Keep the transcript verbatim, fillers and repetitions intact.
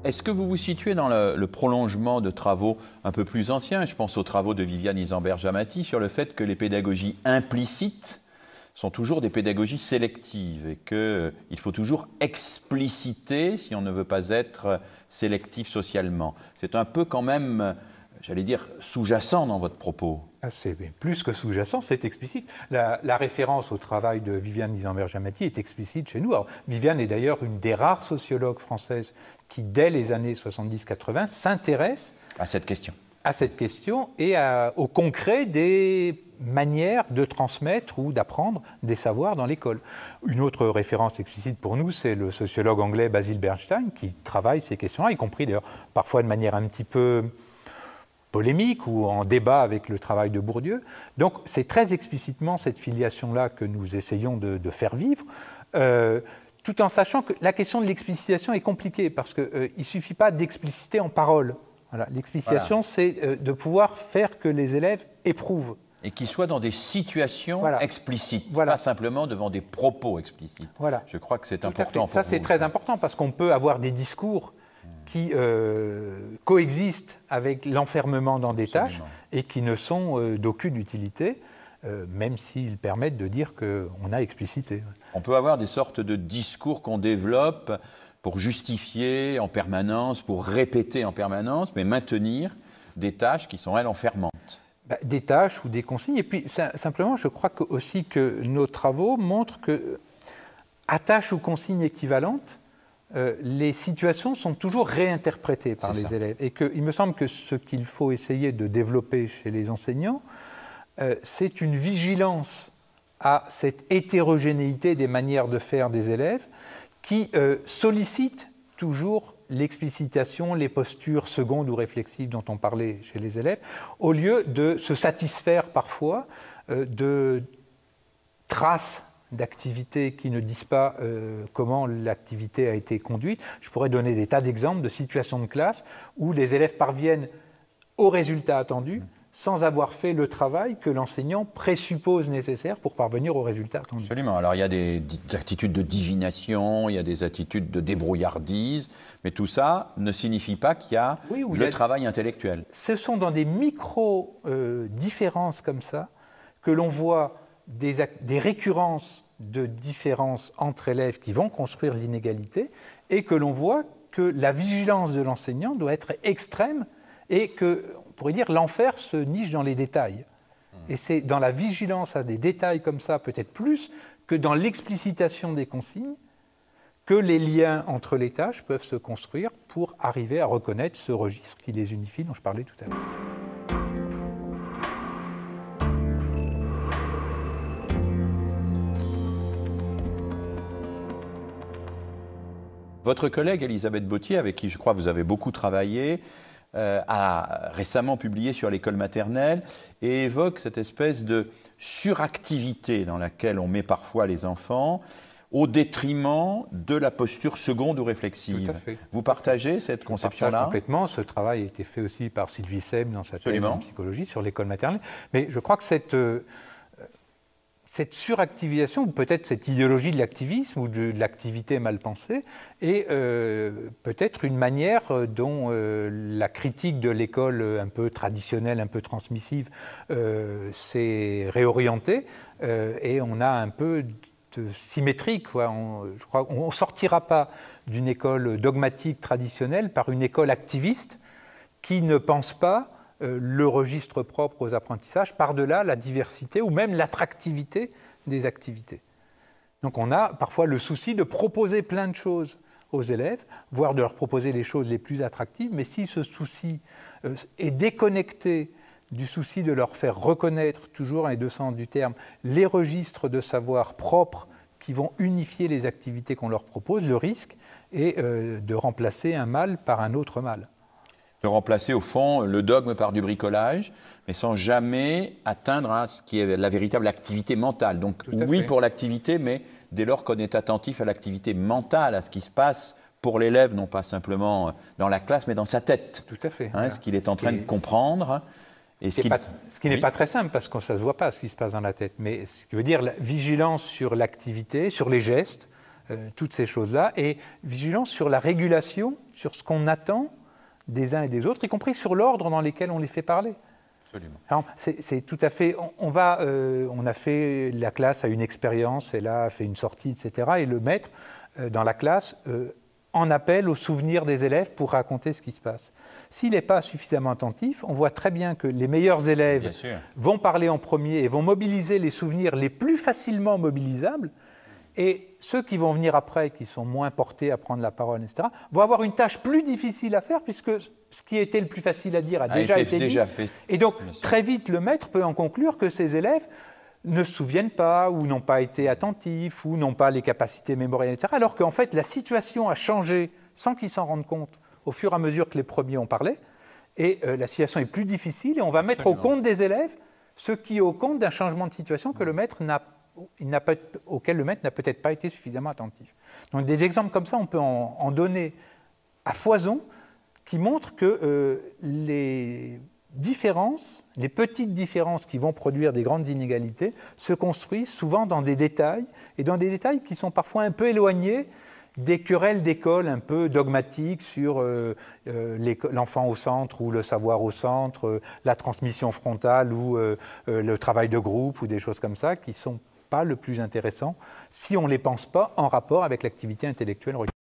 Est-ce que vous vous situez dans le, le prolongement de travaux un peu plus anciens? Je pense aux travaux de Viviane Isambert-Jamati sur le fait que les pédagogies implicites sont toujours des pédagogies sélectives et qu'il euh, faut toujours expliciter si on ne veut pas être sélectif socialement. C'est un peu quand même, j'allais dire, sous-jacent dans votre propos. Ah, c'est plus que sous-jacent, c'est explicite. La, la référence au travail de Viviane Isambert-Jamati est explicite chez nous. Alors, Viviane est d'ailleurs une des rares sociologues françaises qui, dès les années soixante-dix quatre-vingt, s'intéresse à cette question. à cette question et à, au concret des manières de transmettre ou d'apprendre des savoirs dans l'école. Une autre référence explicite pour nous, c'est le sociologue anglais Basil Bernstein qui travaille ces questions-là, y compris d'ailleurs parfois de manière un petit peu polémique ou en débat avec le travail de Bourdieu. Donc c'est très explicitement cette filiation-là que nous essayons de, de faire vivre, euh, tout en sachant que la question de l'explicitation est compliquée parce qu'il euh, ne suffit pas d'expliciter en parole. Voilà. L'explicitation, voilà. c'est euh, de pouvoir faire que les élèves éprouvent. Et qu'ils soient dans des situations voilà. explicites, voilà. pas simplement devant des propos explicites. Voilà. Je crois que c'est Tout important pour ça, vous. Ça, c'est très important parce qu'on peut avoir des discours qui euh, coexistent avec l'enfermement dans des Absolument. tâches et qui ne sont euh, d'aucune utilité, euh, même s'ils permettent de dire qu'on a explicité. On peut avoir des sortes de discours qu'on développe pour justifier en permanence, pour répéter en permanence, mais maintenir des tâches qui sont, elles, enfermantes. Bah, des tâches ou des consignes. Et puis, ça, simplement, je crois que, aussi que nos travaux montrent que, à tâches ou consignes équivalentes, euh, les situations sont toujours réinterprétées par les ça. élèves. Et qu'il me semble que ce qu'il faut essayer de développer chez les enseignants, euh, c'est une vigilance à cette hétérogénéité des manières de faire des élèves qui euh, sollicite toujours l'explicitation, les postures secondes ou réflexives dont on parlait chez les élèves, au lieu de se satisfaire parfois euh, de traces d'activités qui ne disent pas euh, comment l'activité a été conduite. Je pourrais donner des tas d'exemples de situations de classe où les élèves parviennent au résultat attendu sans avoir fait le travail que l'enseignant présuppose nécessaire pour parvenir au résultat attendu. Absolument. Alors il y a des, des attitudes de divination, il y a des attitudes de débrouillardise, mais tout ça ne signifie pas qu'il y a oui, le y a... travail intellectuel. Ce sont dans des micro-différences euh, comme ça que l'on voit des, des récurrences de différences entre élèves qui vont construire l'inégalité et que l'on voit que la vigilance de l'enseignant doit être extrême et que on pourrait dire l'enfer se niche dans les détails. Et c'est dans la vigilance à des détails comme ça, peut-être plus, que dans l'explicitation des consignes, que les liens entre les tâches peuvent se construire pour arriver à reconnaître ce registre qui les unifie dont je parlais tout à l'heure. Votre collègue Elisabeth Bauthier, avec qui je crois vous avez beaucoup travaillé, Euh, a récemment publié sur l'école maternelle et évoque cette espèce de suractivité dans laquelle on met parfois les enfants au détriment de la posture seconde ou réflexive. Tout à fait. Vous partagez cette conception-là? Je partage complètement. Ce travail a été fait aussi par Sylvie Seb dans sa thèse en psychologie sur l'école maternelle. Mais je crois que cette... Euh, Cette suractivisation, ou peut-être cette idéologie de l'activisme ou de, de l'activité mal pensée, est euh, peut-être une manière dont euh, la critique de l'école un peu traditionnelle, un peu transmissive, euh, s'est réorientée euh, et on a un peu de symétrique. Quoi. On, je crois qu'on ne sortira pas d'une école dogmatique traditionnelle par une école activiste qui ne pense pas le registre propre aux apprentissages, par-delà la diversité ou même l'attractivité des activités. Donc on a parfois le souci de proposer plein de choses aux élèves, voire de leur proposer les choses les plus attractives, mais si ce souci est déconnecté du souci de leur faire reconnaître, toujours dans les deux sens du terme, les registres de savoir propres qui vont unifier les activités qu'on leur propose, le risque est de remplacer un mal par un autre mal. De remplacer au fond le dogme par du bricolage, mais sans jamais atteindre à ce qui est la véritable activité mentale. Donc oui fait. Pour l'activité, mais dès lors qu'on est attentif à l'activité mentale, à ce qui se passe pour l'élève, non pas simplement dans la classe, mais dans sa tête. Tout à fait. Hein, voilà. Ce qu'il est en ce train est... de comprendre. Et ce, ce, qui pas, ce qui n'est oui. pas très simple, parce que ça ne se voit pas ce qui se passe dans la tête. Mais ce qui veut dire la vigilance sur l'activité, sur les gestes, euh, toutes ces choses-là, et vigilance sur la régulation, sur ce qu'on attend des uns et des autres, y compris sur l'ordre dans lequel on les fait parler. Absolument. C'est tout à fait. On, on va, euh, on a fait la classe a une expérience, elle a fait une sortie, et cetera. Et le maître euh, dans la classe euh, en appelle aux souvenirs des élèves pour raconter ce qui se passe. S'il n'est pas suffisamment attentif, on voit très bien que les meilleurs élèves vont parler en premier et vont mobiliser les souvenirs les plus facilement mobilisables. Et ceux qui vont venir après, qui sont moins portés à prendre la parole, et cetera, vont avoir une tâche plus difficile à faire, puisque ce qui était le plus facile à dire a, a déjà été, été déjà dit. Fait. Et donc, très vite, le maître peut en conclure que ses élèves ne se souviennent pas, ou n'ont pas été attentifs, ou n'ont pas les capacités mémorielles, et cetera. Alors qu'en fait, la situation a changé sans qu'ils s'en rendent compte au fur et à mesure que les premiers ont parlé, et euh, la situation est plus difficile, et on va mettre Absolument. Au compte des élèves ce qui est au compte d'un changement de situation que le maître n'a pas. Il n'a pas, auquel le maître n'a peut-être pas été suffisamment attentif. Donc des exemples comme ça, on peut en, en donner à foison qui montrent que euh, les différences, les petites différences qui vont produire des grandes inégalités se construisent souvent dans des détails, et dans des détails qui sont parfois un peu éloignés des querelles d'école un peu dogmatiques sur euh, euh, l'enfant au centre ou le savoir au centre, euh, la transmission frontale ou euh, euh, le travail de groupe ou des choses comme ça qui sont pas le plus intéressant si on ne les pense pas en rapport avec l'activité intellectuelle requise.